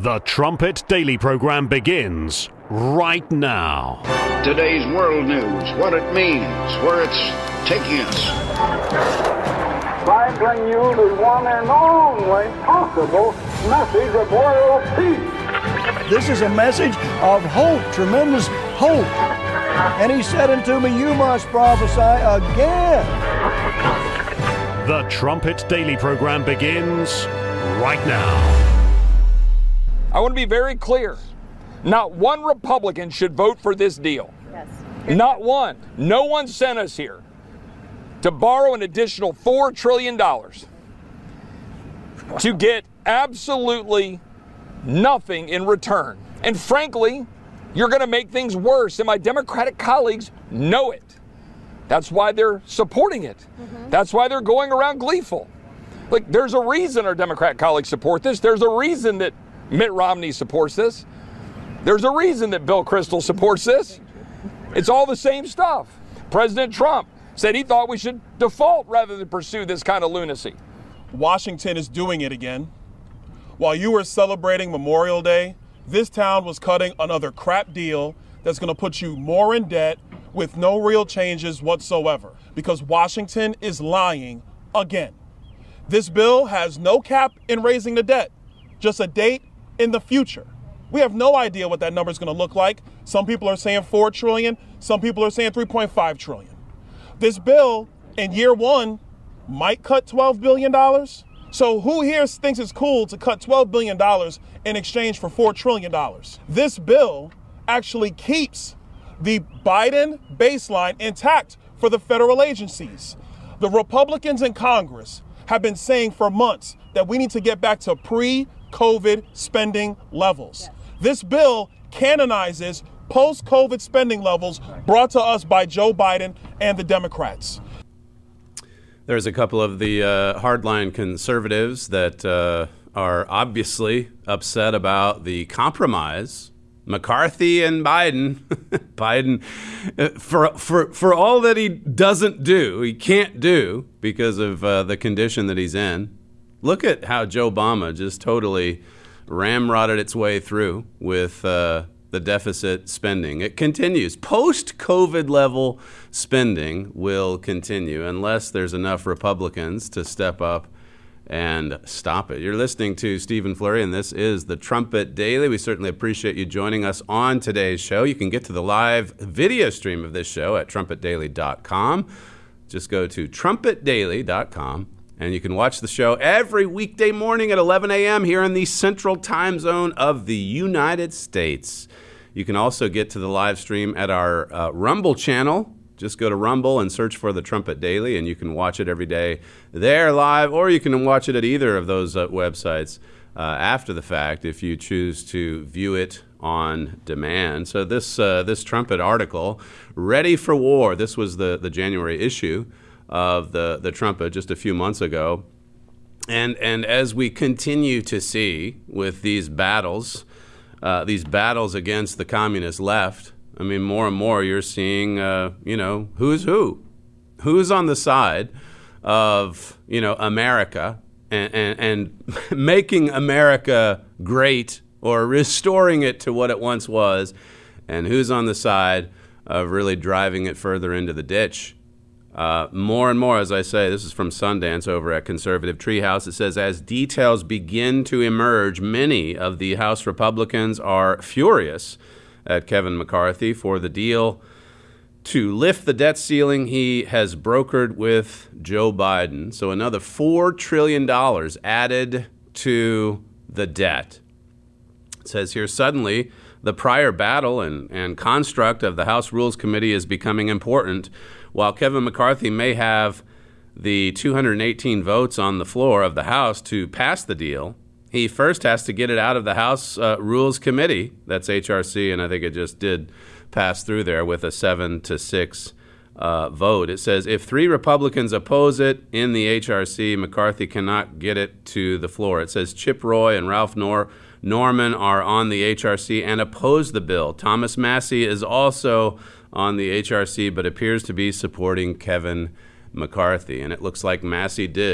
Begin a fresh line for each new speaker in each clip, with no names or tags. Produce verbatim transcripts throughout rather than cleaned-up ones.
The Trumpet Daily program begins right now.
Today's world news, what it means, where it's taking us.
I bring you the one and only possible message of world peace.
This is a message of hope, tremendous hope. And he said unto me, you must prophesy again.
The Trumpet Daily program begins right now.
I want to be very clear. Not one Republican should vote for this deal.
Yes.
Not one. No one sent us here to borrow an additional four trillion dollars to get absolutely nothing in return. And frankly, you're going to make things worse, and my Democratic colleagues know it. That's why they're supporting it. Mm-hmm. That's why they're going around gleeful. Like, there's a reason our Democrat colleagues support this. There's a reason that Mitt Romney supports this. There's a reason that Bill Kristol supports this. It's all the same stuff. President Trump said he thought we should default rather than pursue this kind of lunacy.
Washington is doing it again. While you were celebrating Memorial Day, this town was cutting another crap deal that's going to put you more in debt with no real changes whatsoever, because Washington is lying again. This bill has no cap in raising the debt, just a date in the future. We have no idea what that number is going to look like. Some people are saying four trillion dollars. Some people are saying three point five trillion dollars. This bill in year one might cut twelve billion dollars. So who here thinks it's cool to cut twelve billion dollars in exchange for four trillion dollars? This bill actually keeps the Biden baseline intact for the federal agencies. The Republicans in Congress have been saying for months that we need to get back to pre-COVID spending levels. This bill canonizes post-COVID spending levels brought to us by Joe Biden and the Democrats.
There's a couple of the uh, hardline conservatives that uh, are obviously upset about the compromise. McCarthy and Biden, Biden, uh, for for for all that he doesn't do, he can't do because of uh, the condition that he's in. Look at how Joe Obama just totally ramrodded its way through with uh, the deficit spending. It continues. Post-COVID level spending will continue unless there's enough Republicans to step up and stop it. You're listening to Stephen Flurry, and this is the Trumpet Daily. We certainly appreciate you joining us on today's show. You can get to the live video stream of this show at trumpet daily dot com. Just go to trumpet daily dot com. And you can watch the show every weekday morning at eleven a.m. here in the Central Time Zone of the United States. You can also get to the live stream at our uh, Rumble channel. Just go to Rumble and search for the Trumpet Daily, and you can watch it every day there live, or you can watch it at either of those uh, websites uh, after the fact if you choose to view it on demand. So this uh, this Trumpet article, Ready for War, this was the, the January issue of the, the Trumpet just a few months ago. And and as we continue to see with these battles, uh, these battles against the communist left, I mean, more and more you're seeing, uh, you know, who's who? Who's on the side of, you know, America and, and, and making America great or restoring it to what it once was, and who's on the side of really driving it further into the ditch. Uh, more and more, as I say, this is from Sundance over at Conservative Treehouse. It says, as details begin to emerge, many of the House Republicans are furious at Kevin McCarthy for the deal to lift the debt ceiling he has brokered with Joe Biden. So another four trillion dollars added to the debt. It says here, suddenly, the prior battle and, and construct of the House Rules Committee is becoming important. While Kevin McCarthy may have the two hundred eighteen votes on the floor of the House to pass the deal, he first has to get it out of the House uh, Rules Committee. That's H R C, and I think it just did pass through there with a seven to six uh, vote. It says if three Republicans oppose it in the H R C, McCarthy cannot get it to the floor. It says Chip Roy and Ralph Nor- Norman are on the H R C and oppose the bill. Thomas Massie is also on the H R C, but appears to be supporting Kevin McCarthy. And it looks like Massie did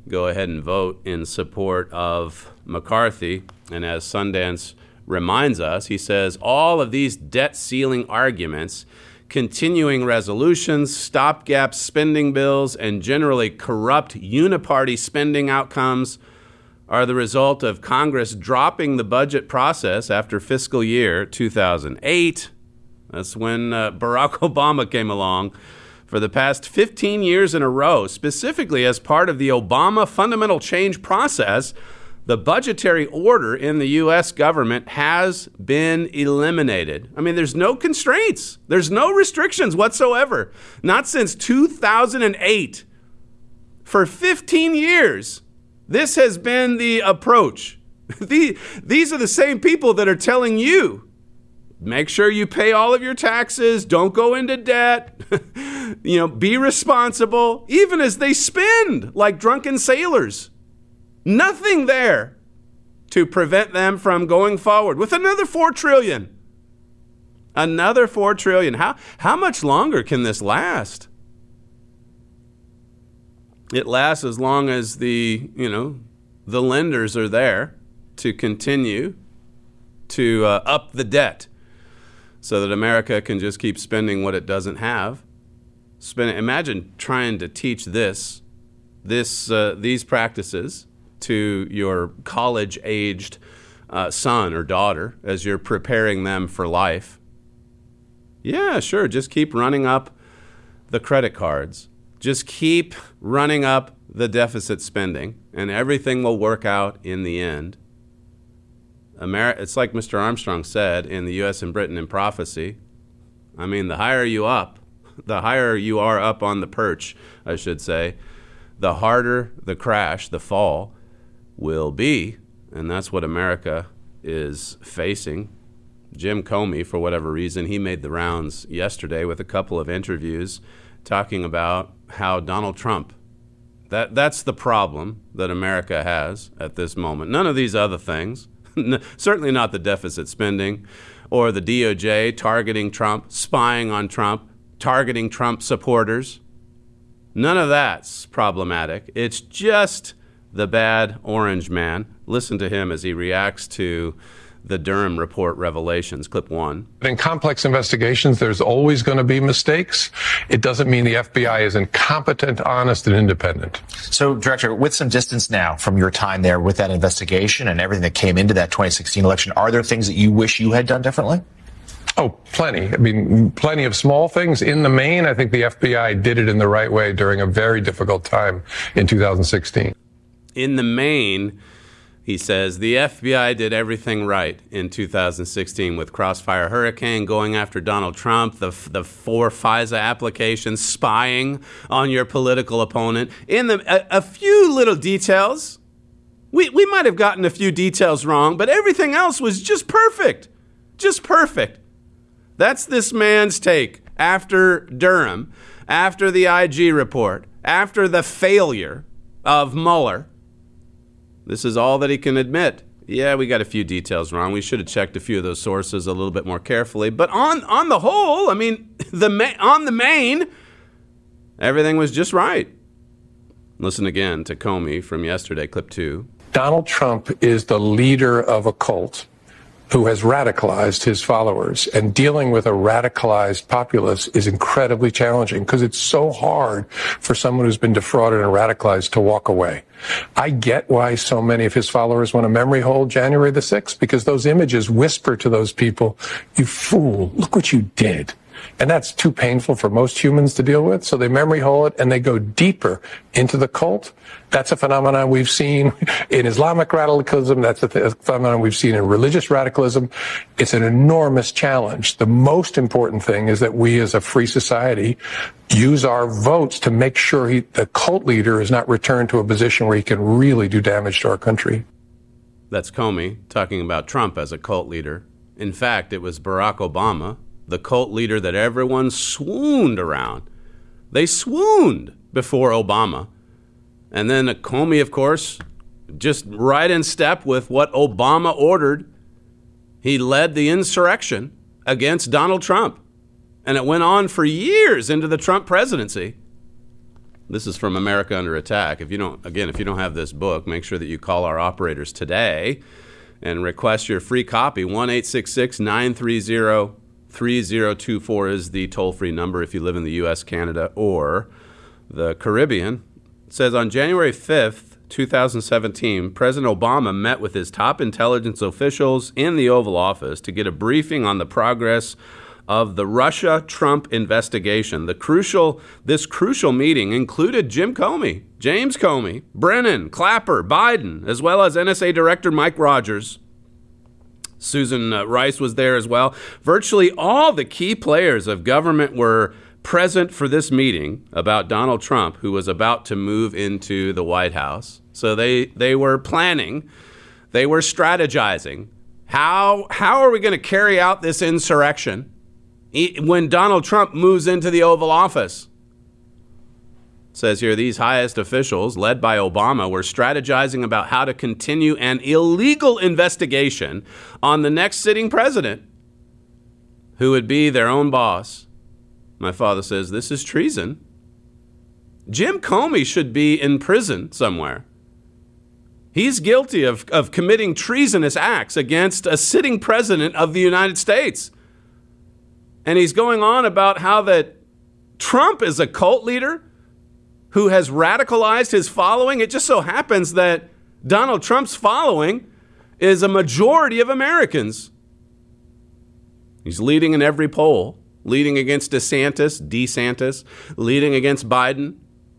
go ahead and vote in support of McCarthy. And as Sundance reminds us, he says all of these debt ceiling arguments, continuing resolutions, stopgap spending bills, and generally corrupt uniparty spending outcomes are the result of Congress dropping the budget process after fiscal year two thousand eight. That's when uh, Barack Obama came along. For the past fifteen years in a row, specifically as part of the Obama fundamental change process, the budgetary order in the U S government has been eliminated. I mean, there's no constraints. There's no restrictions whatsoever. Not since two thousand eight. For fifteen years, this has been the approach. the, these are the same people that are telling you, make sure you pay all of your taxes, don't go into debt, you know, be responsible, even as they spend like drunken sailors. Nothing there to prevent them from going forward with another four trillion dollars. Another four trillion dollars. How, how much longer can this last? It lasts as long as the, you know, the lenders are there to continue to uh, up the debt so that America can just keep spending what it doesn't have. Spend, imagine trying to teach this, this, uh, these practices to your college-aged uh, son or daughter as you're preparing them for life. Yeah, sure, just keep running up the credit cards. Just keep running up the deficit spending, and everything will work out in the end. Ameri- it's like Mister Armstrong said in the U S and Britain in Prophecy. I mean, the higher you up, the higher you are up on the perch, I should say, the harder the crash, the fall, will be. And that's what America is facing. Jim Comey, for whatever reason, he made the rounds yesterday with a couple of interviews talking about how Donald Trump, that that's the problem that America has at this moment. None of these other things, certainly not the deficit spending or the D O J targeting Trump, spying on Trump, targeting Trump supporters. None of that's problematic. It's just the bad orange man. Listen to him as he reacts to the Durham report revelations. Clip one.
In complex investigations, there's always going to be mistakes. It doesn't mean the F B I is incompetent, honest, and independent.
So, Director, with some distance now from your time there with that investigation and everything that came into that twenty sixteen election, are there things that you wish you had done differently?
Oh, plenty. I mean, plenty of small things. In the main, I think the F B I did it in the right way during a very difficult time in two thousand sixteen.
In the main, he says, the F B I did everything right in two thousand sixteen with Crossfire Hurricane, going after Donald Trump, the the four FISA applications, spying on your political opponent. In the a, a few little details, we, we might have gotten a few details wrong, but everything else was just perfect. Just perfect. That's this man's take after Durham, after the I G report, after the failure of Mueller. This is all that he can admit. Yeah, we got a few details wrong. We should have checked a few of those sources a little bit more carefully. But on on the whole, I mean, the ma- on the main, everything was just right. Listen again to Comey from yesterday, clip two.
Donald Trump is the leader of a cult who has radicalized his followers, and dealing with a radicalized populace is incredibly challenging because it's so hard for someone who's been defrauded and radicalized to walk away. I get why so many of his followers want to memory hold January the sixth, because those images whisper to those people, you fool, look what you did. And that's too painful for most humans to deal with. So they memory hole it and they go deeper into the cult. That's a phenomenon we've seen in Islamic radicalism. That's a, th- a phenomenon we've seen in religious radicalism. It's an enormous challenge. The most important thing is that we as a free society use our votes to make sure he, the cult leader is not returned to a position where he can really do damage to our country.
That's Comey talking about Trump as a cult leader. In fact, it was Barack Obama, the cult leader that everyone swooned around. They swooned before Obama. And then Comey, of course, just right in step with what Obama ordered. He led the insurrection against Donald Trump. And it went on for years into the Trump presidency. This is from America Under Attack. If you don't, again, if you don't have this book, make sure that you call our operators today and request your free copy. one eight six six, nine three zero, three zero two four is the toll-free number if you live in the U S, Canada, or the Caribbean. It says on January fifth, two thousand seventeen, President Obama met with his top intelligence officials in the Oval Office to get a briefing on the progress of the Russia-Trump investigation. The crucial, this crucial meeting included Jim Comey, James Comey, Brennan, Clapper, Biden, as well as N S A Director Mike Rogers. Susan uh, Rice was there as well. Virtually all the key players of government were present for this meeting about Donald Trump, who was about to move into the White House. So they, they were planning, they were strategizing. How, how are we going to carry out this insurrection when Donald Trump moves into the Oval Office? It says here, these highest officials, led by Obama, were strategizing about how to continue an illegal investigation on the next sitting president, who would be their own boss. My father says, this is treason. Jim Comey should be in prison somewhere. He's guilty of, of committing treasonous acts against a sitting president of the United States. And he's going on about how that Trump is a cult leader who has radicalized his following. It just so happens that Donald Trump's following is a majority of Americans. He's leading in every poll, leading against DeSantis, DeSantis, leading against Biden.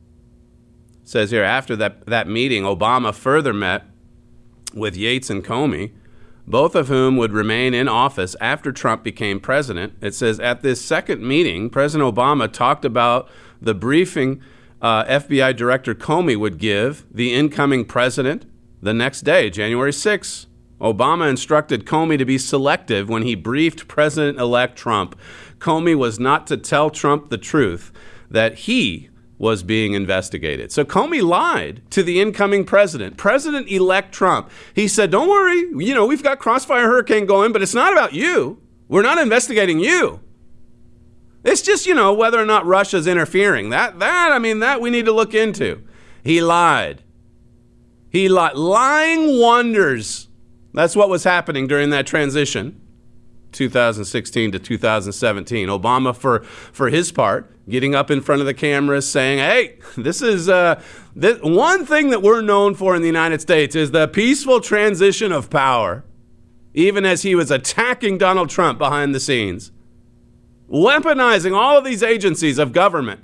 It says here, after that, that meeting, Obama further met with Yates and Comey, both of whom would remain in office after Trump became president. It says, at this second meeting, President Obama talked about the briefing uh, F B I Director Comey would give the incoming president the next day, January sixth. Obama instructed Comey to be selective when he briefed President-elect Trump. Comey was not to tell Trump the truth, that he was being investigated. So Comey lied to the incoming president, President-elect Trump. He said, don't worry, you know, we've got Crossfire Hurricane going, but it's not about you. We're not investigating you. It's just, you know, whether or not Russia's interfering. That, that, I mean, that we need to look into. He lied. He lied. Lying wonders. That's what was happening during that transition, two thousand sixteen to two thousand seventeen. Obama, for, for his part, getting up in front of the cameras saying, hey, this is uh, this, one thing that we're known for in the United States is the peaceful transition of power, even as he was attacking Donald Trump behind the scenes, weaponizing all of these agencies of government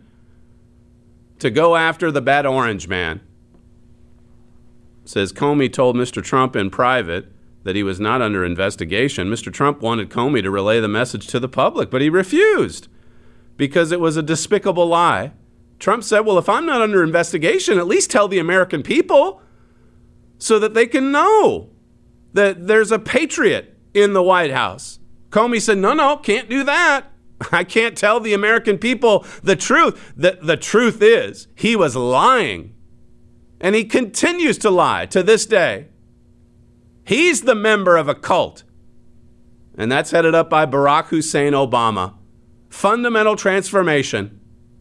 to go after the bad orange man. Says Comey told Mister Trump in private that he was not under investigation. Mister Trump wanted Comey to relay the message to the public, but he refused because it was a despicable lie. Trump said, well, if I'm not under investigation, at least tell the American people so that they can know that there's a patriot in the White House. Comey said, no, no, can't do that. I can't tell the American people the truth. The, the truth is he was lying, and he continues to lie to this day. He's the member of a cult, and that's headed up by Barack Hussein Obama. Fundamental transformation.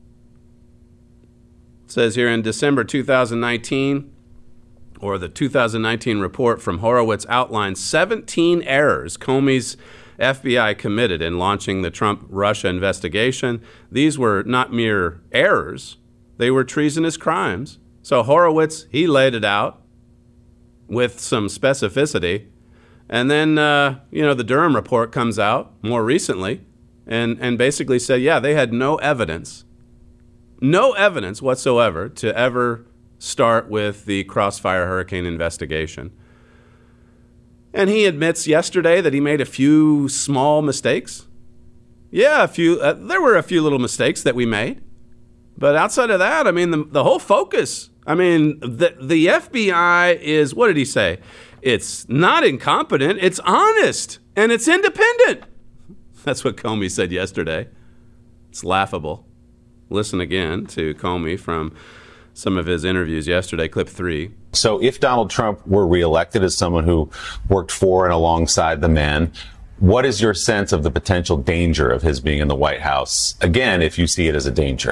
It says here in December two thousand nineteen, or the two thousand nineteen report from Horowitz outlined seventeen errors Comey's F B I committed in launching the Trump-Russia investigation. These were not mere errors. They were treasonous crimes. So Horowitz, he laid it out with some specificity. And then, uh, you know, the Durham report comes out more recently and, and basically said, yeah, they had no evidence, no evidence whatsoever to ever start with the Crossfire Hurricane investigation. And he admits yesterday that he made a few small mistakes. Yeah, a few. Uh, there were a few little mistakes that we made. But outside of that, I mean, the, the whole focus, I mean, the, the F B I is, what did he say? It's not incompetent, it's honest, and it's independent. That's what Comey said yesterday. It's laughable. Listen again to Comey from some of his interviews yesterday, clip three.
So if Donald Trump were reelected as someone who worked for and alongside the man, what is your sense of the potential danger of his being in the White House? Again, if you see it as a danger.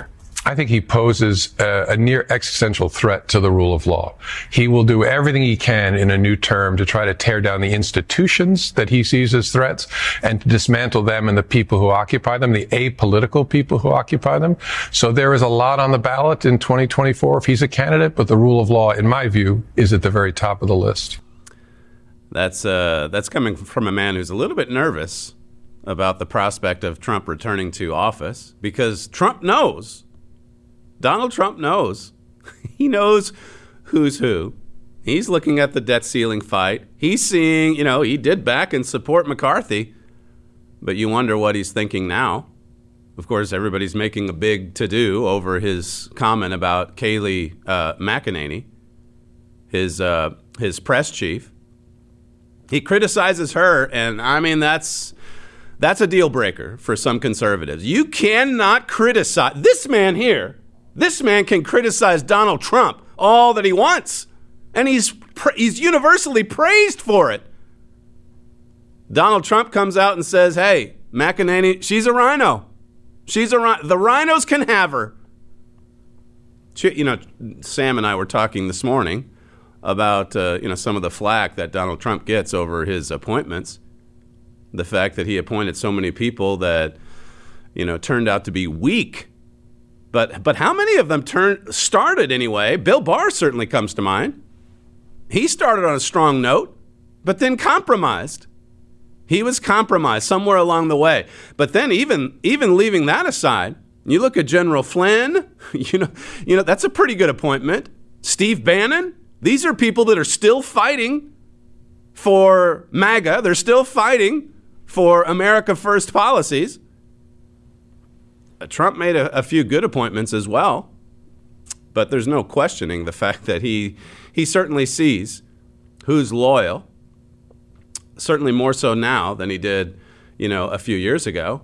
I think he poses a, a near existential threat to the rule of law. He will do everything he can in a new term to try to tear down the institutions that he sees as threats and to dismantle them and the people who occupy them, the apolitical people who occupy them. So there is a lot on the ballot in twenty twenty-four if he's a candidate, but the rule of law, in my view, is at the very top of the list.
That's uh, that's coming from a man who's a little bit nervous about the prospect of Trump returning to office, because Trump knows, Donald Trump knows, he knows who's who. He's looking at the debt ceiling fight. He's seeing, you know, he did back and support McCarthy, but you wonder what he's thinking now. Of course, everybody's making a big to-do over his comment about Kayleigh uh, McEnany, his uh, his press chief. He criticizes her, and I mean, that's that's a deal breaker for some conservatives. You cannot criticize this man here. This man can criticize Donald Trump all that he wants, and he's he's universally praised for it. Donald Trump comes out and says, "Hey, McEnany, she's a rhino. She's a rhino. The rhinos can have her." She, you know, Sam and I were talking this morning about uh, you know some of the flack that Donald Trump gets over his appointments. The fact that he appointed so many people that, you know, turned out to be weak. But but how many of them turned started anyway? Bill Barr certainly comes to mind. He started on a strong note, but then compromised. He was compromised somewhere along the way. But then even even leaving that aside, you look at General Flynn, you know, you know, that's a pretty good appointment. Steve Bannon, these are people that are still fighting for MAGA. They're still fighting for America First policies. Trump made a, a few good appointments as well, but there's no questioning the fact that he he certainly sees who's loyal, certainly more so now than he did, you know, a few years ago.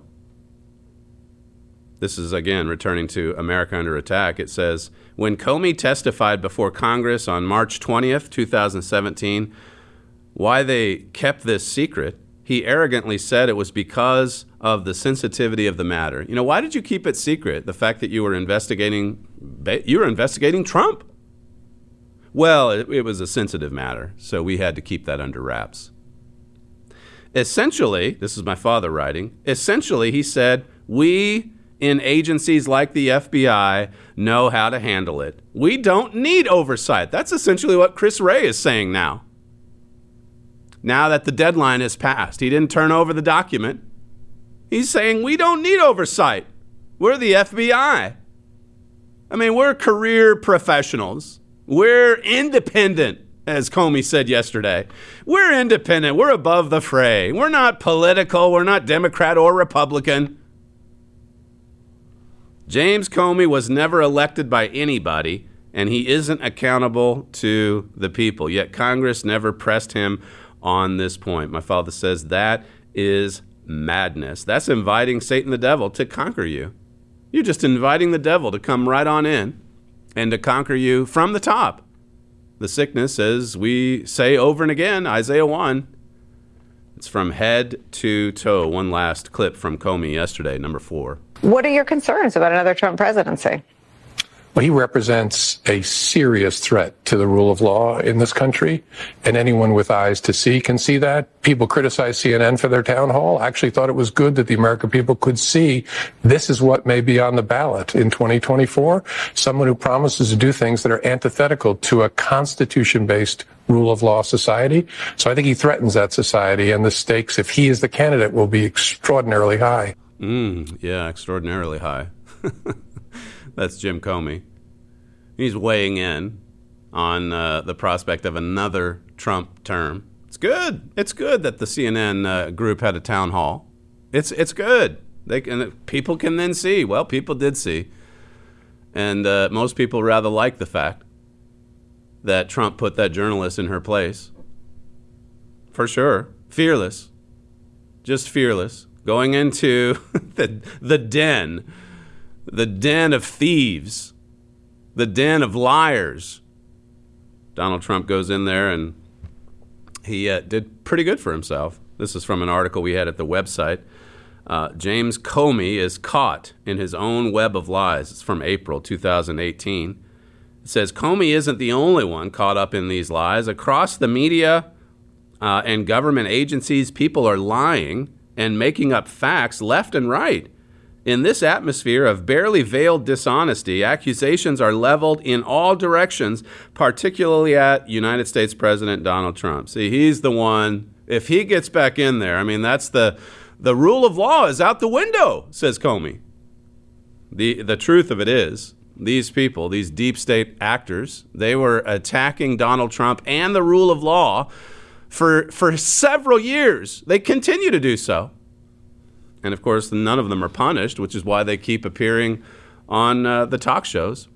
This is, again, returning to America Under Attack. It says, when Comey testified before Congress on March twentieth, twenty seventeen, why they kept this secret, he arrogantly said it was because of the sensitivity of the matter. You know, why did you keep it secret? The fact that you were investigating, you were investigating Trump. Well, it, it was a sensitive matter, so we had to keep that under wraps. Essentially, this is my father writing, essentially he said, we in agencies like the F B I know how to handle it. We don't need oversight. That's essentially what Chris Wray is saying now. Now that the deadline is passed, he didn't turn over the document. He's saying we don't need oversight. We're the F B I. I mean, we're career professionals. We're independent, as Comey said yesterday. We're independent. We're above the fray. We're not political. We're not Democrat or Republican. James Comey was never elected by anybody, and he isn't accountable to the people. Yet Congress never pressed him on this point. My father says that is madness. That's inviting Satan the devil to conquer you. You're just inviting the devil to come right on in and to conquer you from the top. The sickness, as we say over and again, Isaiah one, it's from head to toe. One last clip from Comey yesterday, number four.
What are your concerns about another Trump presidency?
Well, he represents a serious threat to the rule of law in this country, and anyone with eyes to see can see that. People criticize C N N for their town hall. I actually thought it was good that the American people could see this is what may be on the ballot in twenty twenty-four. Someone who promises to do things that are antithetical to a constitution-based rule of law society. So I think he threatens that society, and the stakes, if he is the candidate, will be extraordinarily high.
Mm, yeah, extraordinarily high. That's Jim Comey. He's weighing in on uh, the prospect of another Trump term. It's good. It's good that the C N N uh, group had a town hall. It's it's good. They can, people can then see. Well, people did see. And uh, most people rather like the fact that Trump put that journalist in her place. For sure. Fearless. Just fearless. Going into the the den. The den of thieves, the den of liars. Donald Trump goes in there and he uh, did pretty good for himself. This is from an article we had at the website. Uh, James Comey is caught in his own web of lies. It's from April two thousand eighteen. It says Comey isn't the only one caught up in these lies. Across the media uh, and government agencies, people are lying and making up facts left and right. In this atmosphere of barely veiled dishonesty, accusations are leveled in all directions, particularly at United States President Donald Trump. See, he's the one, if he gets back in there, I mean, that's the the rule of law is out the window, says Comey. The the truth of it is, these people, these deep state actors, they were attacking Donald Trump and the rule of law for for several years. They continue to do so. And, of course, none of them are punished, which is why they keep appearing on uh, the talk shows.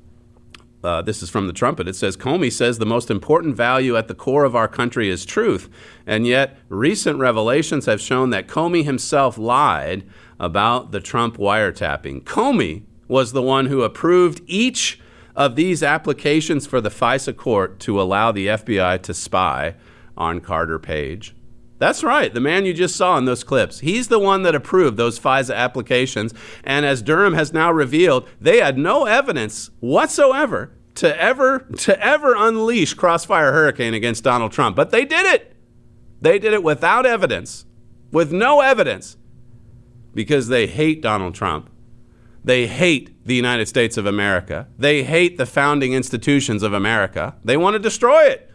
Uh, this is from the Trumpet. It says, Comey says the most important value at the core of our country is truth. And yet recent revelations have shown that Comey himself lied about the Trump wiretapping. Comey was the one who approved each of these applications for the FISA court to allow the F B I to spy on Carter Page. That's right, the man you just saw in those clips. He's the one that approved those FISA applications. And as Durham has now revealed, they had no evidence whatsoever to ever to ever unleash Crossfire Hurricane against Donald Trump. But they did it. They did it without evidence, with no evidence, because they hate Donald Trump. They hate the United States of America. They hate the founding institutions of America. They want to destroy it.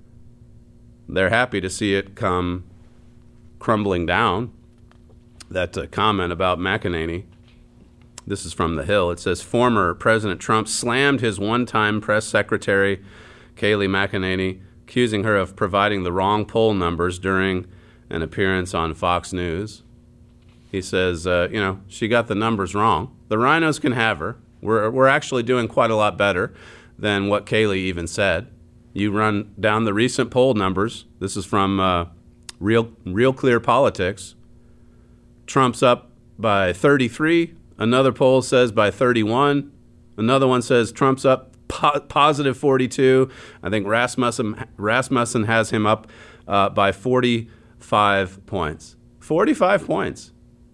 They're happy to see it come crumbling down. That uh, comment about McEnany. This is from The Hill. It says, former President Trump slammed his one-time press secretary, Kayleigh McEnany, accusing her of providing the wrong poll numbers during an appearance on Fox News. He says, uh, you know, she got the numbers wrong. The rhinos can have her. We're, we're actually doing quite a lot better than what Kayleigh even said. You run down the recent poll numbers. This is from uh, Real Real Clear Politics. Trump's up by thirty-three. Another poll says by thirty-one. Another one says Trump's up po- positive forty-two. I think Rasmussen Rasmussen has him up uh, by forty-five points. forty-five points.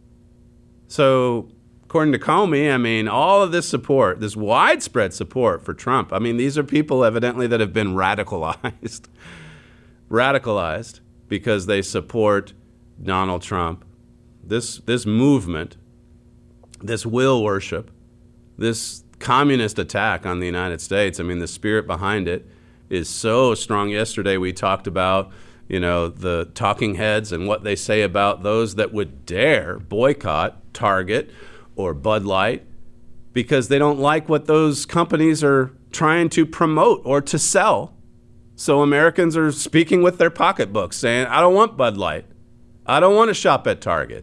So, according to Comey, I mean, all of this support, this widespread support for Trump, I mean, these are people evidently that have been radicalized. radicalized because they support Donald Trump. This this movement, this will worship, this communist attack on the United States, I mean, the spirit behind it is so strong. Yesterday we talked about, you know, the talking heads and what they say about those that would dare boycott Target or Bud Light because they don't like what those companies are trying to promote or to sell. So Americans are speaking with their pocketbooks saying, I don't want Bud Light. I don't want to shop at Target.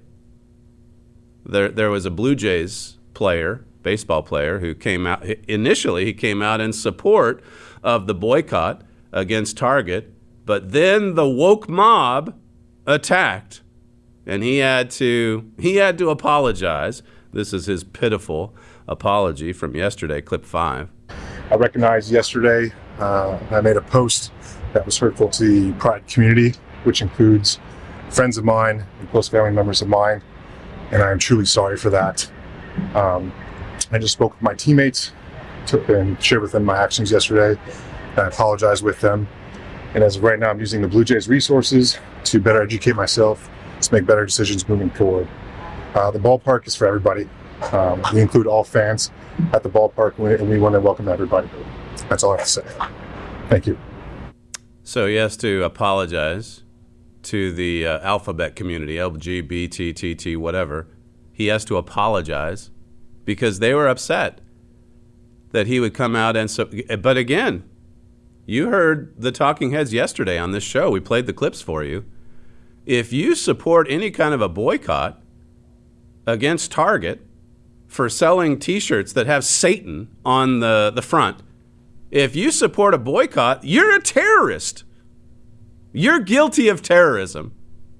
There there was a Blue Jays player, baseball player, who came out, initially he came out in support of the boycott against Target, but then the woke mob attacked, and he had to he had to apologize. This is his pitiful apology from yesterday, clip five.
I recognized yesterday uh, I made a post that was hurtful to the Pride community, which includes friends of mine and close family members of mine, and I am truly sorry for that. Um, I just spoke with my teammates took and shared with them my actions yesterday, and I apologized with them. And as of right now, I'm using the Blue Jays resources to better educate myself, to make better decisions moving forward. Uh, the ballpark is for everybody. Um, we include all fans at the ballpark, and we want to welcome everybody. That's all I have to say. Thank you.
So he has to apologize to the uh, alphabet community, L G B T T T, whatever. He has to apologize because they were upset that he would come out and so. But again, you heard the talking heads yesterday on this show. We played the clips for you. If you support any kind of a boycott against Target for selling T-shirts that have Satan on the, the front, if you support a boycott, you're a terrorist. You're guilty of terrorism.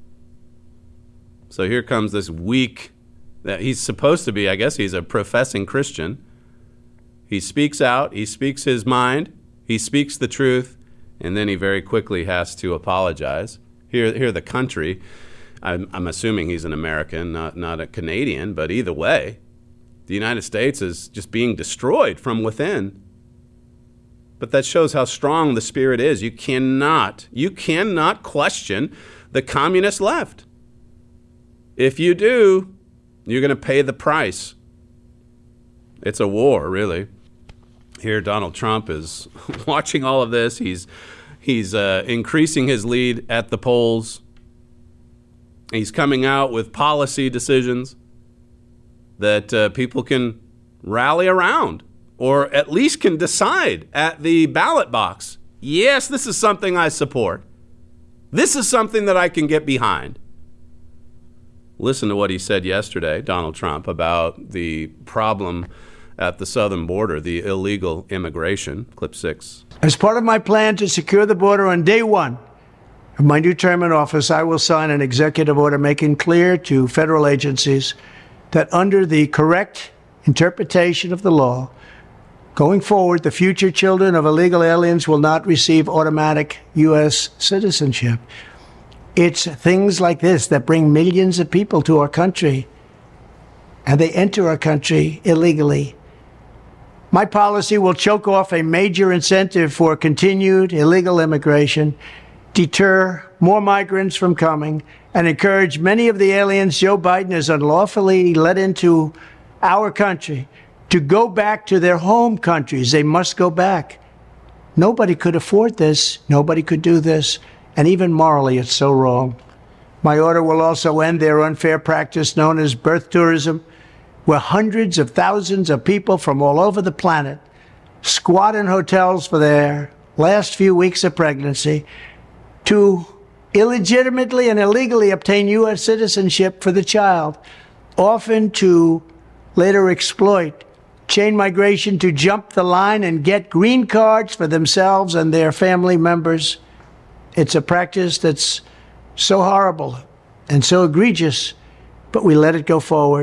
So here comes this weak, that he's supposed to be, I guess he's a professing Christian. He speaks out, he speaks his mind, he speaks the truth, and then he very quickly has to apologize. Here, here the country I'm, I'm assuming he's an American, not, not a Canadian, but either way, the United States is just being destroyed from within. But that shows how strong the spirit is. You cannot, you cannot question the communist left. If you do, you're going to pay the price. It's a war, really. Here, Donald Trump is watching all of this. He's he's uh, increasing his lead at the polls. He's coming out with policy decisions that uh, people can rally around, or at least can decide at the ballot box. Yes, this is something I support. This is something that I can get behind. Listen to what he said yesterday, Donald Trump, about the problem at the southern border, the illegal immigration. Clip six.
As part of my plan to secure the border on day one of my new term in office, I will sign an executive order making clear to federal agencies that under the correct interpretation of the law, going forward, the future children of illegal aliens will not receive automatic U S citizenship. It's things like this that bring millions of people to our country, and they enter our country illegally. My policy will choke off a major incentive for continued illegal immigration, deter more migrants from coming, and encourage many of the aliens Joe Biden has unlawfully let into our country to go back to their home countries. They must go back. Nobody could afford this. Nobody could do this. And even morally, it's so wrong. My order will also end their unfair practice known as birth tourism, where hundreds of thousands of people from all over the planet squat in hotels for their last few weeks of pregnancy to illegitimately and illegally obtain U S citizenship for the child, often to later exploit chain migration to jump the line and get green cards for themselves and their family members. It's a practice that's so horrible and so egregious, but we let it go forward.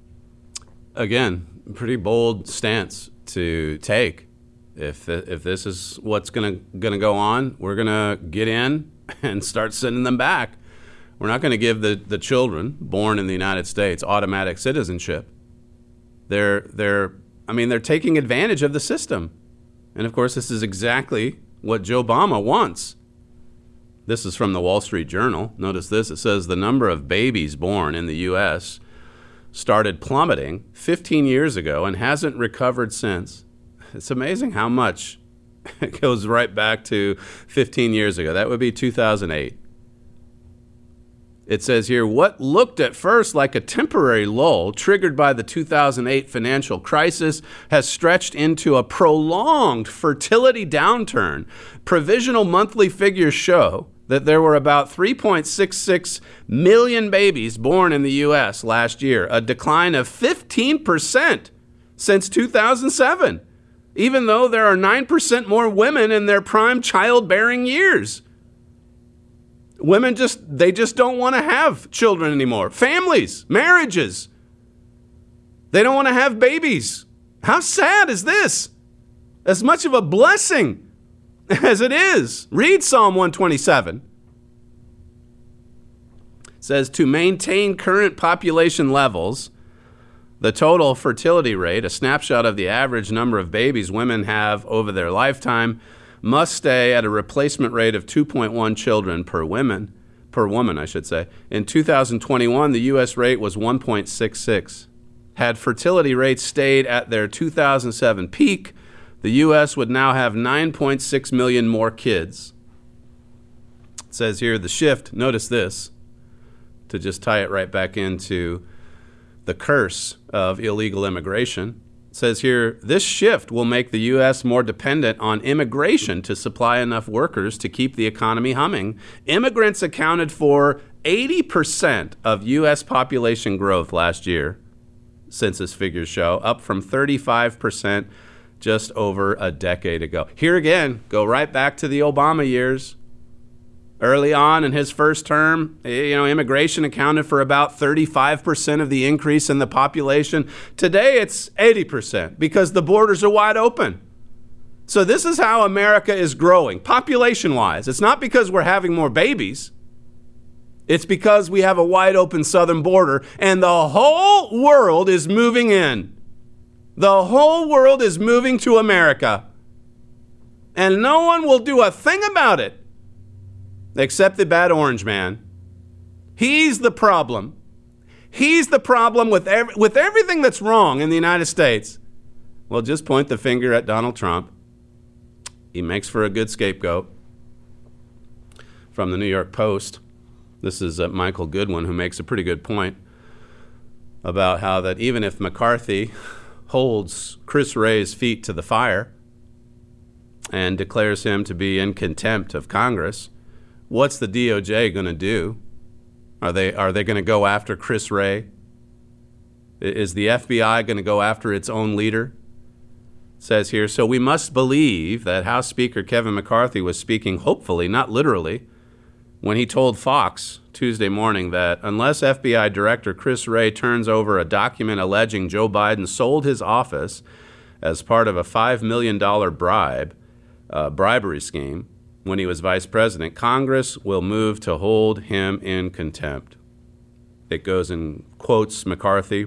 Again, pretty bold stance to take. If the, if this is what's gonna gonna go on, we're gonna get in and start sending them back. We're not gonna give the, the children born in the United States automatic citizenship. They're they're I mean they're taking advantage of the system, and of course this is exactly what Joe Obama wants. This is from the Wall Street Journal. Notice this. It says the number of babies born in the U S started plummeting fifteen years ago and hasn't recovered since. It's amazing how much it goes right back to fifteen years ago. That would be two thousand eight. It says here, what looked at first like a temporary lull triggered by the two thousand eight financial crisis has stretched into a prolonged fertility downturn. Provisional monthly figures show that there were about three point six six million babies born in the U S last year, a decline of fifteen percent since two thousand seven, even though there are nine percent more women in their prime childbearing years. Women just, they just don't want to have children anymore. Families, marriages. They don't want to have babies. How sad is this? As much of a blessing as it is. Read Psalm one twenty-seven. It says, to maintain current population levels, the total fertility rate, a snapshot of the average number of babies women have over their lifetime, must stay at a replacement rate of two point one children per woman, per woman, I should say. In two thousand twenty-one, the U S rate was one point six six. Had fertility rates stayed at their two thousand seven peak, the U S would now have nine point six million more kids. It says here the shift, notice this, to just tie it right back into the curse of illegal immigration. It says here, this shift will make the U S more dependent on immigration to supply enough workers to keep the economy humming. Immigrants accounted for eighty percent of U S population growth last year, census figures show, up from thirty-five percent just over a decade ago. Here again, go right back to the Obama years. Early on in his first term, you know, immigration accounted for about thirty-five percent of the increase in the population. Today, it's eighty percent because the borders are wide open. So this is how America is growing, population-wise. It's not because we're having more babies. It's because we have a wide open southern border and the whole world is moving in. The whole world is moving to America. And no one will do a thing about it except the bad orange man. He's the problem. He's the problem with ev- with everything that's wrong in the United States. Well, just point the finger at Donald Trump. He makes for a good scapegoat. From the New York Post, this is uh, Michael Goodwin, who makes a pretty good point about how that even if McCarthy holds Chris Wray's feet to the fire and declares him to be in contempt of Congress, what's the D O J going to do? Are they are they going to go after Chris Wray? Is the F B I going to go after its own leader? It says here, so we must believe that House Speaker Kevin McCarthy was speaking hopefully, not literally, when he told Fox Tuesday morning that unless F B I Director Chris Wray turns over a document alleging Joe Biden sold his office as part of a five million dollars bribe, uh, bribery scheme when he was vice president, Congress will move to hold him in contempt. It goes and quotes McCarthy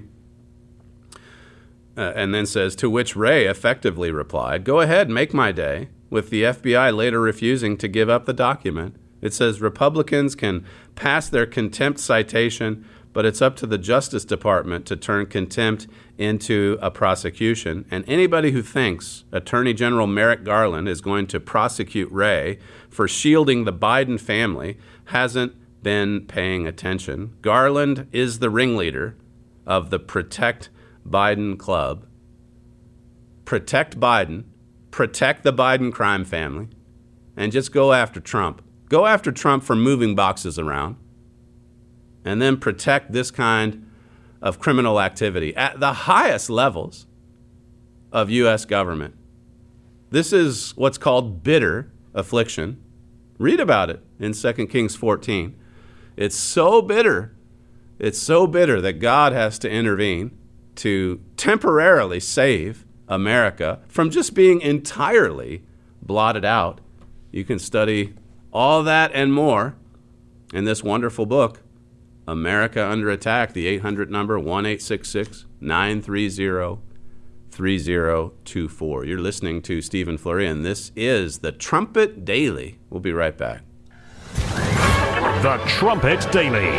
uh, and then says, to which Wray effectively replied, go ahead, make my day, with the F B I later refusing to give up the document. It says Republicans can pass their contempt citation, but it's up to the Justice Department to turn contempt into a prosecution. And anybody who thinks Attorney General Merrick Garland is going to prosecute Wray for shielding the Biden family hasn't been paying attention. Garland is the ringleader of the Protect Biden Club. Protect Biden, protect the Biden crime family, and just go after Trump. Go after Trump for moving boxes around, and then protect this kind of criminal activity at the highest levels of U S government. This is what's called bitter affliction. Read about it in Second Kings fourteen. It's so bitter, it's so bitter that God has to intervene to temporarily save America from just being entirely blotted out. You can study all that and more in this wonderful book, America Under Attack, the eight hundred number, one eight six six, nine three zero, three zero two four. You're listening to Stephen Flurry, and this is the Trumpet Daily. We'll be right back.
The Trumpet Daily.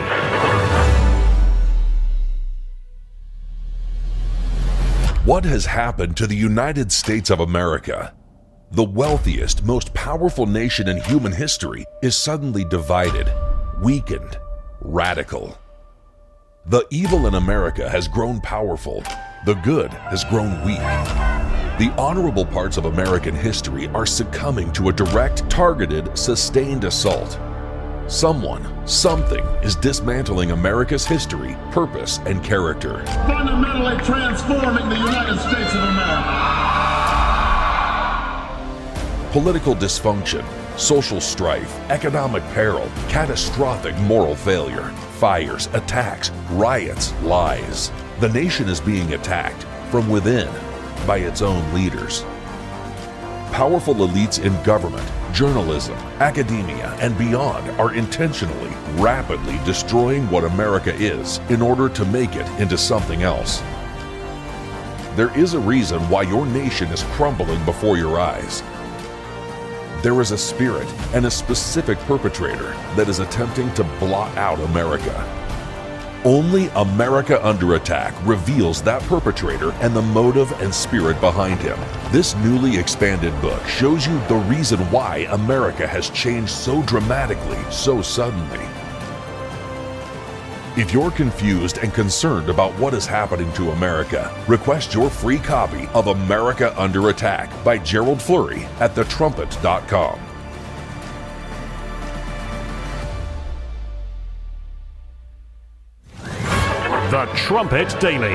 What has happened to the United States of America? The wealthiest, most powerful nation in human history is suddenly divided, weakened, radical. The evil in America has grown powerful. The good has grown weak. The honorable parts of American history are succumbing to a direct, targeted, sustained assault. Someone, something is dismantling America's history, purpose, and character.
Fundamentally transforming the United States of America.
Political dysfunction, social strife, economic peril, catastrophic moral failure, fires, attacks, riots, lies. The nation is being attacked from within by its own leaders. Powerful elites in government, journalism, academia, and beyond are intentionally, rapidly destroying what America is in order to make it into something else. There is a reason why your nation is crumbling before your eyes. There is a spirit and a specific perpetrator that is attempting to blot out America. Only America Under Attack reveals that perpetrator and the motive and spirit behind him. This newly expanded book shows you the reason why America has changed so dramatically, so suddenly. If you're confused and concerned about what is happening to America, request your free copy of America Under Attack by Gerald Flurry at the trumpet dot com.
The Trumpet Daily.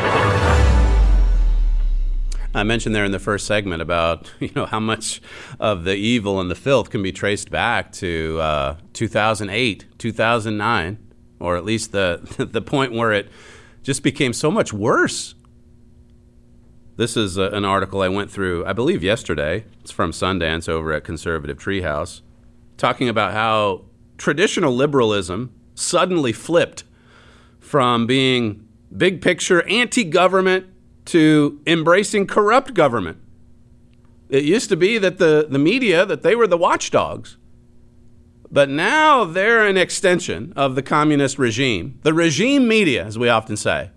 I mentioned there in the first segment about, you know, how much of the evil and the filth can be traced back to uh, two thousand eight, two thousand nine. Or at least the the point where it just became so much worse. This is a, an article I went through, I believe, yesterday. It's from Sundance over at Conservative Treehouse, talking about how traditional liberalism suddenly flipped from being big picture anti-government to embracing corrupt government. It used to be that the, the media, that they were the watchdogs. But now they're an extension of the communist regime. The regime media, as we often say.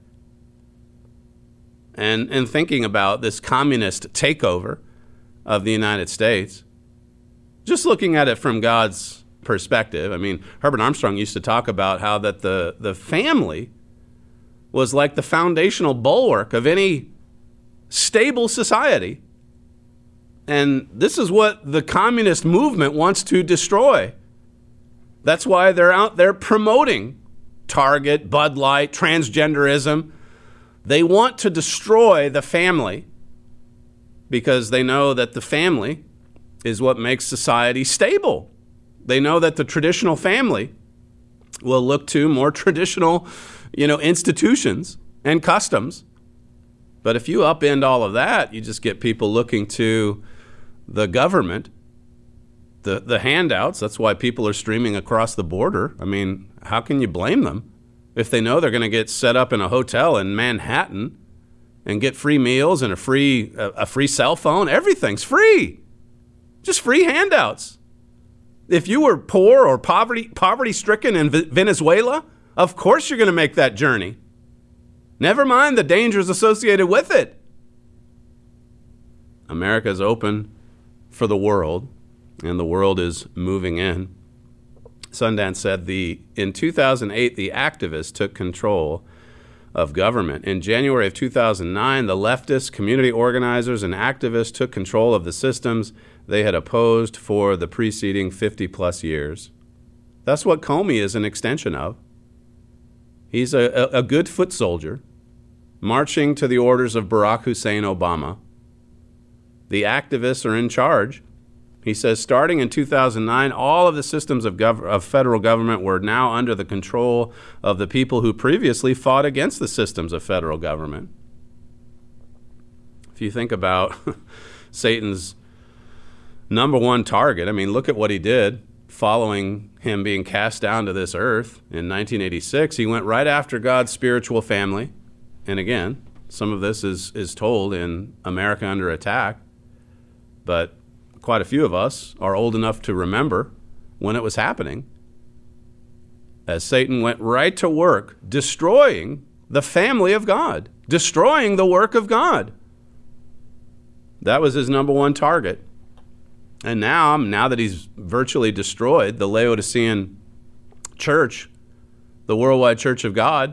And, and thinking about this communist takeover of the United States, just looking at it from God's perspective. I mean, Herbert Armstrong used to talk about how that the, the family was like the foundational bulwark of any stable society. And this is what the communist movement wants to destroy. That's why they're out there promoting Target, Bud Light, transgenderism. They want to destroy the family because they know that the family is what makes society stable. They know that the traditional family will look to more traditional, you know, institutions and customs. But if you upend all of that, you just get people looking to the government, the the handouts. That's why people are streaming across the border. I mean, how can you blame them if they know they're going to get set up in a hotel in Manhattan and get free meals and a free a, a free cell phone? Everything's free. Just free handouts. If you were poor or poverty poverty stricken in v- Venezuela, of course you're going to make that journey. Never mind the dangers associated with it. America is open for the world, and the world is moving in. Sundance said the in two thousand eight, the activists took control of government. In January of two thousand nine, the leftists, community organizers, and activists took control of the systems they had opposed for the preceding fifty plus years. That's what Comey is an extension of. He's a, a, a good foot soldier, marching to the orders of Barack Hussein Obama. The activists are in charge. He says starting in two thousand nine, all of the systems of, gov- of federal government were now under the control of the people who previously fought against the systems of federal government. If you think about Satan's number one target, I mean, look at what he did following him being cast down to this earth in nineteen eighty-six. He went right after God's spiritual family. And again, some of this is, is told in America Under Attack, but quite a few of us are old enough to remember when it was happening, as Satan went right to work destroying the family of God, destroying the work of God. That was his number one target. And now, now that he's virtually destroyed the Laodicean church, the worldwide church of God,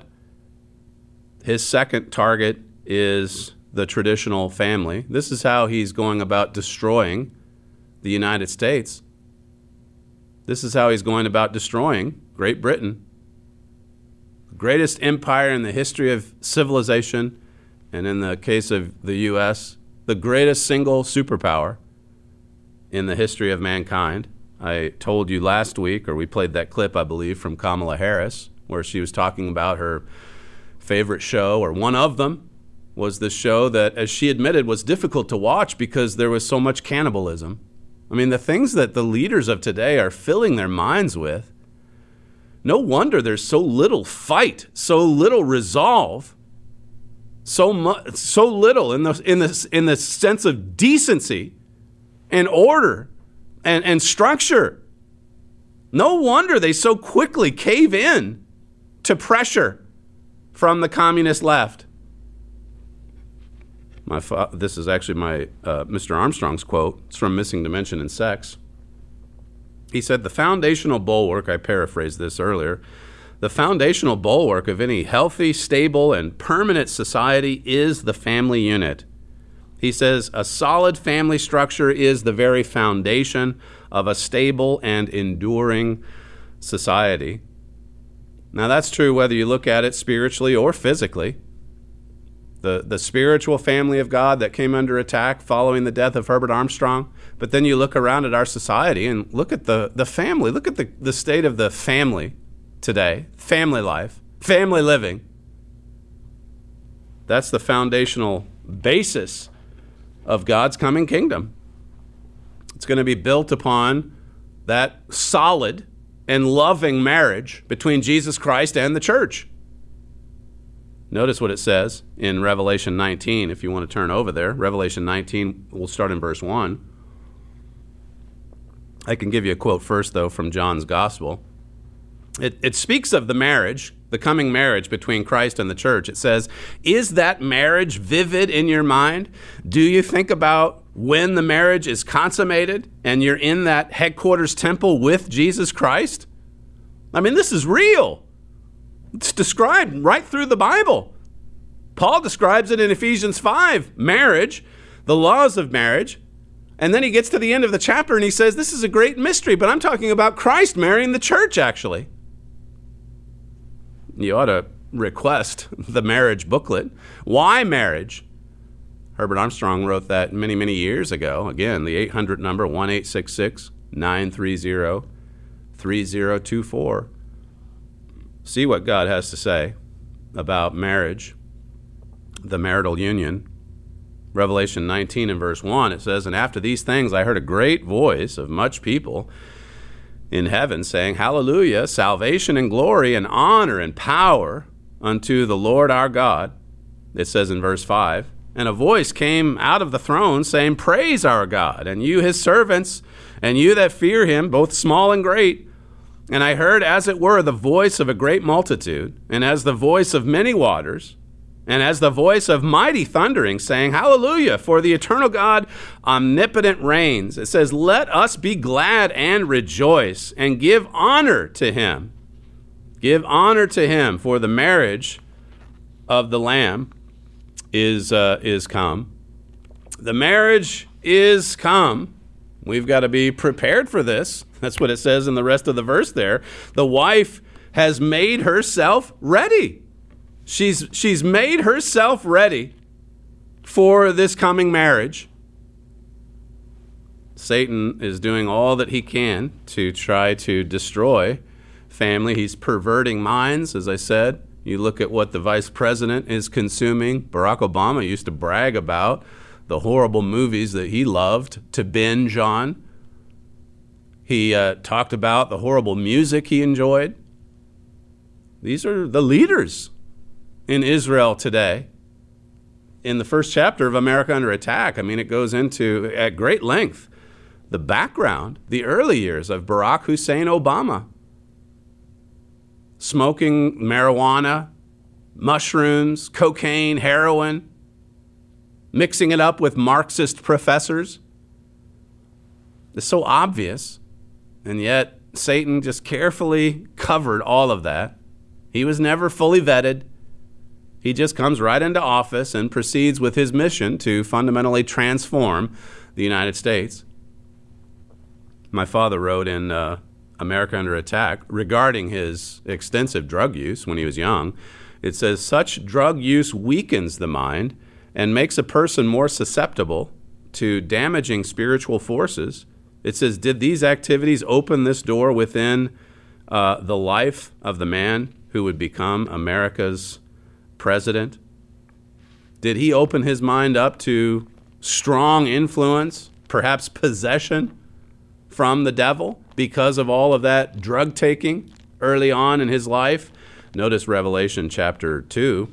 his second target is the traditional family. This is how he's going about destroying the United States. This is how he's going about destroying Great Britain, the greatest empire in the history of civilization, and in the case of the U S, the greatest single superpower in the history of mankind. I told you last week, or we played that clip, I believe, from Kamala Harris, where she was talking about her favorite show, or one of them was this show that, as she admitted, was difficult to watch because there was so much cannibalism. I mean, the things that the leaders of today are filling their minds with, no wonder there's so little fight, so little resolve, so much, so little in the in the in the sense of decency and order and, and structure. No wonder they so quickly cave in to pressure from the communist left. My fa- this is actually my uh, Mister Armstrong's quote. It's from Missing Dimension in Sex. He said, the foundational bulwark, I paraphrased this earlier, the foundational bulwark of any healthy, stable, and permanent society is the family unit. He says, a solid family structure is the very foundation of a stable and enduring society. Now, that's true whether you look at it spiritually or physically. The, the spiritual family of God that came under attack following the death of Herbert Armstrong. But then you look around at our society and look at the, the family. Look at the, the state of the family today. Family life. Family living. That's the foundational basis of God's coming kingdom. It's going to be built upon that solid and loving marriage between Jesus Christ and the church. Notice what it says in Revelation nineteen, if you want to turn over there. Revelation nineteen, we'll start in verse one. I can give you a quote first, though, from John's Gospel. It, it speaks of the marriage, the coming marriage between Christ and the church. It says, is that marriage vivid in your mind? Do you think about when the marriage is consummated and you're in that headquarters temple with Jesus Christ? I mean, this is real. It's described right through the Bible. Paul describes it in Ephesians five, marriage, the laws of marriage. And then he gets to the end of the chapter and he says, this is a great mystery, but I'm talking about Christ marrying the church, actually. You ought to request the marriage booklet. Why marriage? Herbert Armstrong wrote that many, many years ago. Again, the eight hundred number, one eight six six, nine three zero, three zero two four. See what God has to say about marriage, the marital union. Revelation nineteen and verse one, it says, and after these things I heard a great voice of much people in heaven saying, hallelujah, salvation and glory and honor and power unto the Lord our God. It says in verse five, and a voice came out of the throne saying, praise our God, and you his servants, and you that fear him, both small and great. And I heard, as it were, the voice of a great multitude, and as the voice of many waters, and as the voice of mighty thundering, saying, hallelujah, for the eternal God omnipotent reigns. It says, let us be glad and rejoice, and give honor to him. Give honor to him, for the marriage of the Lamb is, uh, is come. The marriage is come. We've got to be prepared for this. That's what it says in the rest of the verse there. The wife has made herself ready. She's, she's made herself ready for this coming marriage. Satan is doing all that he can to try to destroy family. He's perverting minds, as I said. You look at what the vice president is consuming. Barack Obama used to brag about the horrible movies that he loved to binge on. He uh, talked about the horrible music he enjoyed. These are the leaders in Israel today. In the first chapter of America Under Attack, I mean, it goes into, at great length, the background, the early years of Barack Hussein Obama. Smoking marijuana, mushrooms, cocaine, heroin, mixing it up with Marxist professors. It's so obvious, and yet Satan just carefully covered all of that. He was never fully vetted. He just comes right into office and proceeds with his mission to fundamentally transform the United States. My father wrote in uh, America Under Attack regarding his extensive drug use when he was young. It says, such drug use weakens the mind and makes a person more susceptible to damaging spiritual forces. It says, did these activities open this door within uh, the life of the man who would become America's president? Did he open his mind up to strong influence, perhaps possession from the devil because of all of that drug taking early on in his life? Notice Revelation chapter two.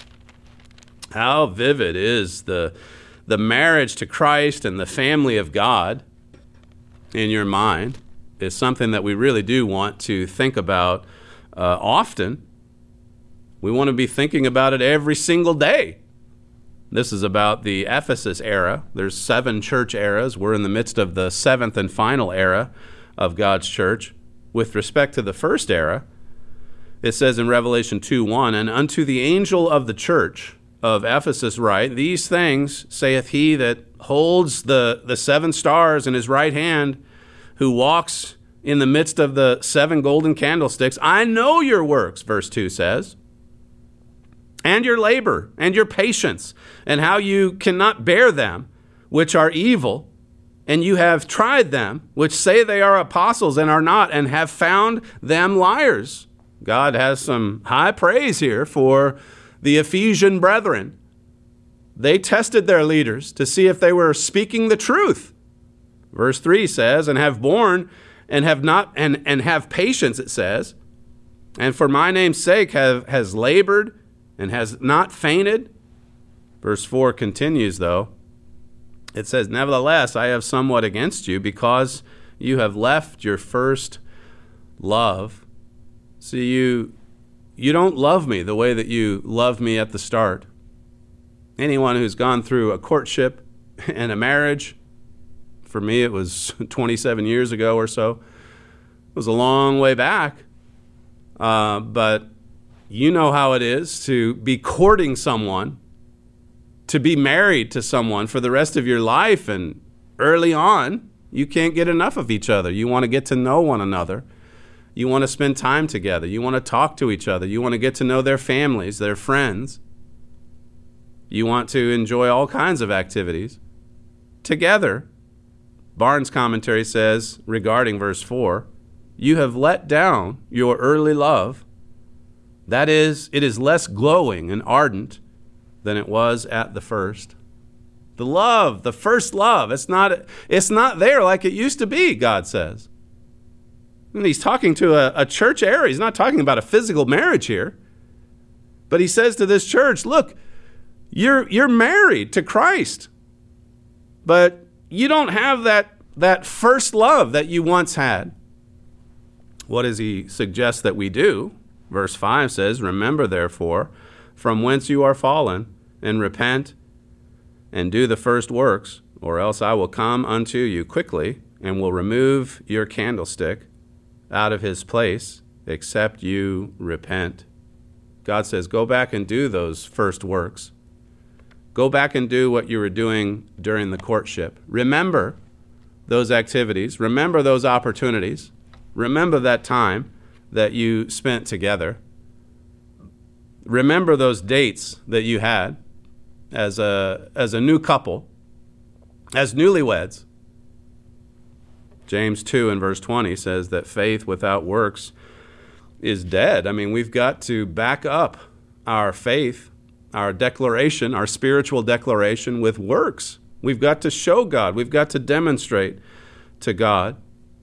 How vivid is the, the marriage to Christ and the family of God in your mind is something that we really do want to think about uh, often. We want to be thinking about it every single day. This is about the Ephesus era. There's seven church eras. We're in the midst of the seventh and final era of God's church. With respect to the first era, it says in Revelation two one, and unto the angel of the church of Ephesus write, these things saith he that holds the, the seven stars in his right hand, who walks in the midst of the seven golden candlesticks. I know your works, verse two says, and your labor, and your patience, and how you cannot bear them which are evil, and you have tried them which say they are apostles and are not, and have found them liars. God has some high praise here for the Ephesian brethren. They tested their leaders to see if they were speaking the truth. Verse three says, and have borne and have not and, and have patience, it says, and for my name's sake have has labored and has not fainted. Verse four continues, though. It says, nevertheless, I have somewhat against you, because you have left your first love. See, you you don't love me the way that you loved me at the start. Anyone who's gone through a courtship and a marriage, for me it was twenty-seven years ago or so, it was a long way back, uh, but you know how it is to be courting someone, to be married to someone for the rest of your life, and early on, you can't get enough of each other. You want to get to know one another. You want to spend time together. You want to talk to each other. You want to get to know their families, their friends. You want to enjoy all kinds of activities together. Barnes' commentary says, regarding verse four, you have let down your early love. That is, it is less glowing and ardent than it was at the first. The love, the first love, it's not, it's not there like it used to be, God says. And he's talking to a, a church area. He's not talking about a physical marriage here. But he says to this church, look, you're you're married to Christ, but you don't have that, that first love that you once had. What does he suggest that we do? Verse five says, remember, therefore, from whence you are fallen, and repent, and do the first works, or else I will come unto you quickly, and will remove your candlestick out of his place, except you repent. God says, go back and do those first works. Go back and do what you were doing during the courtship. Remember those activities. Remember those opportunities. Remember that time that you spent together. Remember those dates that you had as a, as a new couple, as newlyweds. James two and verse twenty says that faith without works is dead. I mean, we've got to back up our faith, our declaration, our spiritual declaration with works. We've got to show God. We've got to demonstrate to God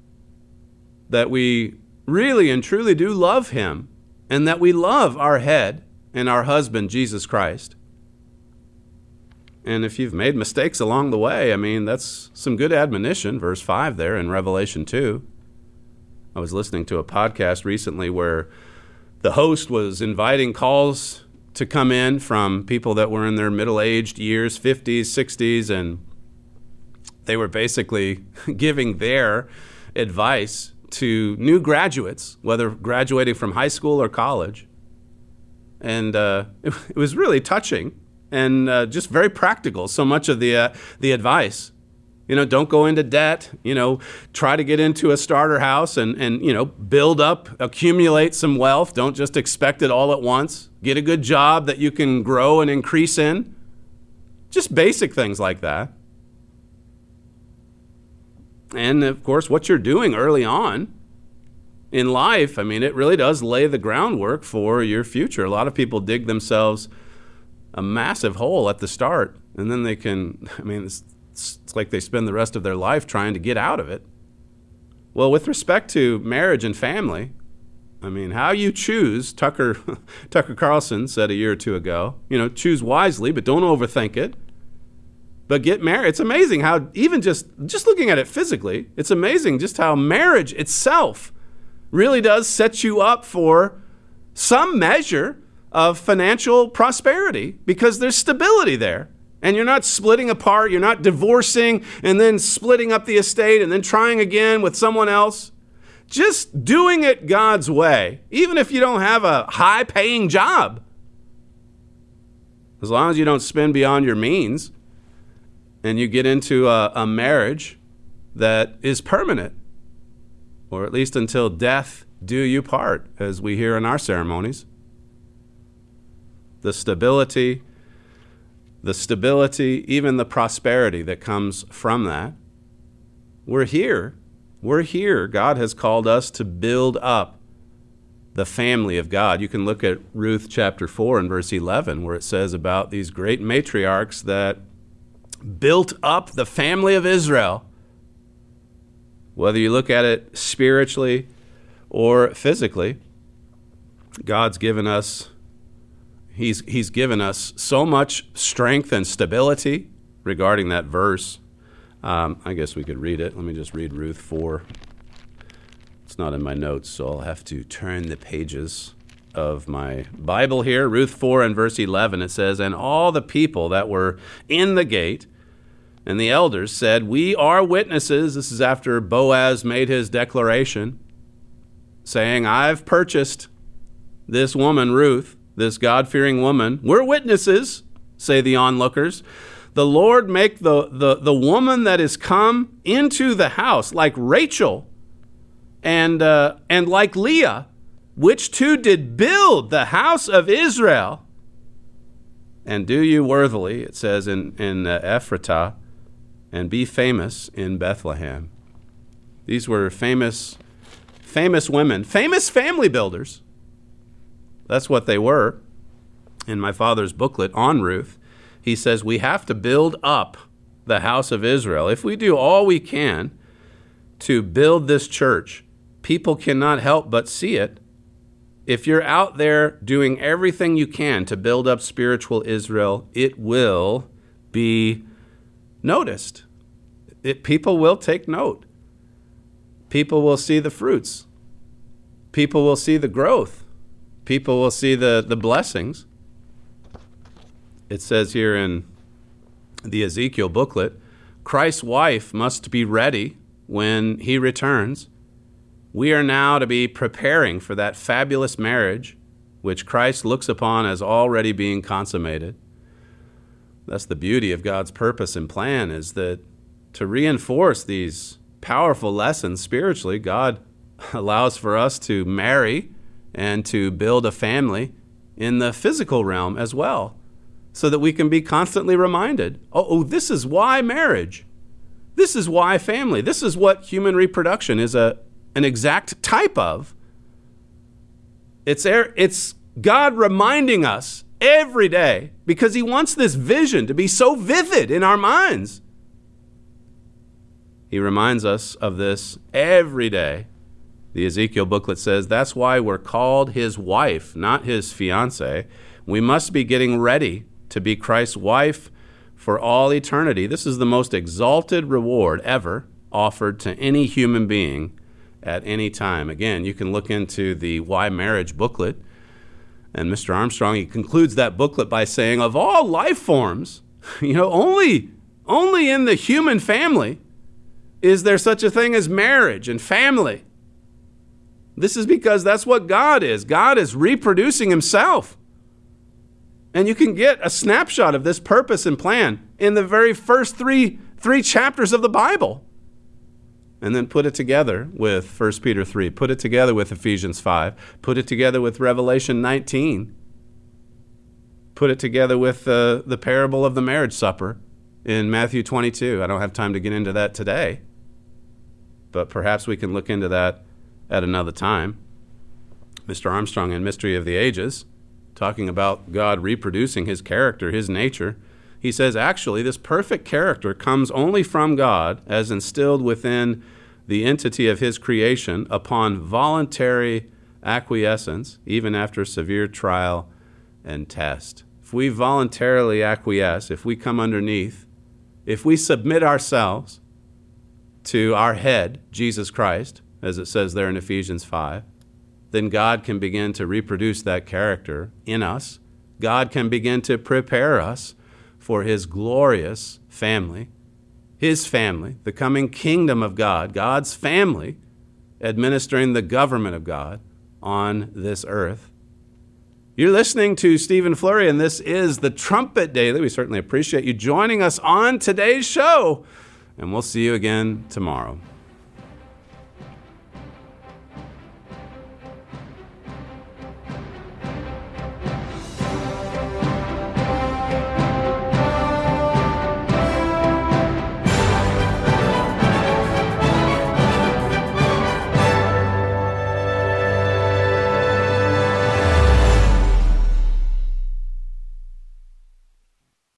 that we really and truly do love him, and that we love our head and our husband, Jesus Christ. And if you've made mistakes along the way, I mean, that's some good admonition, verse five there in Revelation two. I was listening to a podcast recently where the host was inviting calls to come in from people that were in their middle-aged years, fifties, sixties, and they were basically giving their advice to new graduates, whether graduating from high school or college. And uh, it, it was really touching and uh, just very practical, so much of the uh, the advice. You know, don't go into debt, you know, try to get into a starter house and, and, you know, build up, accumulate some wealth. Don't just expect it all at once. Get a good job that you can grow and increase in. Just basic things like that. And, of course, what you're doing early on in life, I mean, it really does lay the groundwork for your future. A lot of people dig themselves a massive hole at the start, and then they can, I mean, it's, it's like they spend the rest of their life trying to get out of it. Well, with respect to marriage and family, I mean, how you choose, Tucker Tucker Carlson said a year or two ago, you know, choose wisely, but don't overthink it. But get married. It's amazing how even just, just looking at it physically, it's amazing just how marriage itself really does set you up for some measure of financial prosperity because there's stability there. And you're not splitting apart, you're not divorcing and then splitting up the estate and then trying again with someone else. Just doing it God's way, even if you don't have a high-paying job. As long as you don't spend beyond your means and you get into a, a marriage that is permanent, or at least until death do you part, as we hear in our ceremonies. The stability The stability, even the prosperity that comes from that. We're here. We're here. God has called us to build up the family of God. You can look at Ruth chapter four and verse eleven, where it says about these great matriarchs that built up the family of Israel. Whether you look at it spiritually or physically, God's given us, he's, he's given us so much strength and stability regarding that verse. Um, I guess we could read it. Let me just read Ruth four. It's not in my notes, so I'll have to turn the pages of my Bible here. Ruth four and verse eleven, it says, "And all the people that were in the gate and the elders said, 'We are witnesses.'" This is after Boaz made his declaration, saying, "I've purchased this woman, Ruth, this God-fearing woman. We're witnesses," say the onlookers. "The Lord make the, the, the woman that is come into the house like Rachel and, uh, and like Leah, which two did build the house of Israel. And do you worthily," it says in, in uh, Ephratah, "and be famous in Bethlehem." These were famous, famous women, famous family builders. That's what they were. In my father's booklet on Ruth, he says we have to build up the house of Israel. If we do all we can to build this church, people cannot help but see it. If you're out there doing everything you can to build up spiritual Israel, it will be noticed. It, people will take note. People will see the fruits. People will see the growth. People will see the, the blessings. It says here in the Ezekiel booklet, Christ's wife must be ready when he returns. We are now to be preparing for that fabulous marriage which Christ looks upon as already being consummated. That's the beauty of God's purpose and plan, is that to reinforce these powerful lessons spiritually, God allows for us to marry and to build a family in the physical realm as well, so that we can be constantly reminded, oh, oh this is why marriage. This is why family. This is what human reproduction is a an exact type of. It's, it's God reminding us every day, because he wants this vision to be so vivid in our minds. He reminds us of this every day. The Ezekiel booklet says that's why we're called his wife, not his fiancé. We must be getting ready to be Christ's wife for all eternity. This is the most exalted reward ever offered to any human being at any time. Again, you can look into the Why Marriage booklet, and Mister Armstrong, he concludes that booklet by saying, of all life forms, you know, only, only in the human family is there such a thing as marriage and family. This is because that's what God is. God is reproducing himself. And you can get a snapshot of this purpose and plan in the very first three, three chapters of the Bible. And then put it together with First Peter three, put it together with Ephesians five, put it together with Revelation nineteen, put it together with uh, the parable of the marriage supper in Matthew twenty-two. I don't have time to get into that today, but perhaps we can look into that at another time. Mister Armstrong in Mystery of the Ages, talking about God reproducing his character, his nature, he says, actually, this perfect character comes only from God as instilled within the entity of his creation upon voluntary acquiescence, even after severe trial and test. If we voluntarily acquiesce, if we come underneath, if we submit ourselves to our head, Jesus Christ, as it says there in Ephesians five, then God can begin to reproduce that character in us. God can begin to prepare us for his glorious family, his family, the coming kingdom of God, God's family, administering the government of God on this earth. You're listening to Stephen Flurry, and this is the Trumpet Daily. We certainly appreciate you joining us on today's show, and we'll see you again tomorrow.